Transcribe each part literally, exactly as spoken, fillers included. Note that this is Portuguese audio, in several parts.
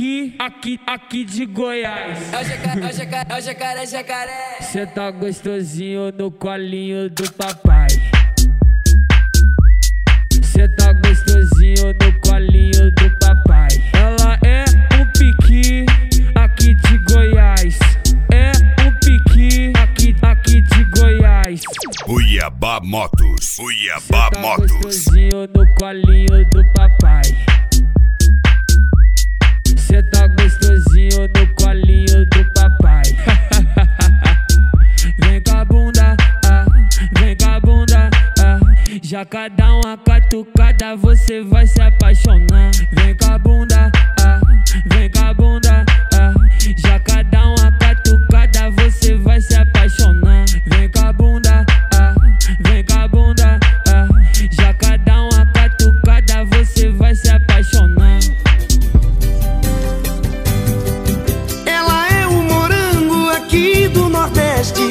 pique aqui, aqui de Goiás. É o jacaré, é o jacaré, é o jacaré, jacaré. Cê tá gostosinho no colinho do papai. Cê tá gostosinho no colinho do papai. Ela é um pique aqui de Goiás. É um pique aqui, aqui de Goiás. Cuiabá Motos, Cuiabá Cê tá Motos. gostosinho no colinho do papai. Cê tá gostosinho no colinho do papai. Vem com a bunda, ah, vem com a bunda, ah. Já cada uma catucada você vai se apaixonar. Vem com a bunda, ah, vem com a bunda, ah. Já cada uma catucada você vai se apaixonar. Vem com a bunda, ah, vem com a bunda, ah. Já cada uma catucada você vai se apaixonar. Ela é um morango aqui do Nordeste.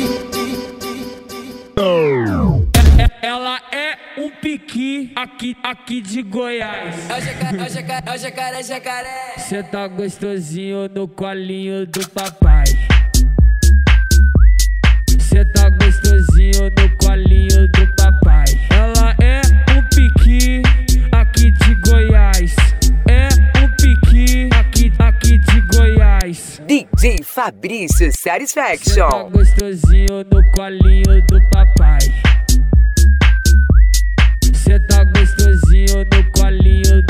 Ela é um pique aqui, aqui de Goiás. É o jacaré, é o jacaré, é o jacaré, jacaré. Cê tá gostosinho no colinho do papai. Cê tá gostosinho no colinho do papai. Ela é um pique aqui de Goiás. É um pique aqui, aqui de Goiás. D J Fabrício Cê tá Satisfaction. gostosinho no colinho do papai. Cê tá gostosinho no colinho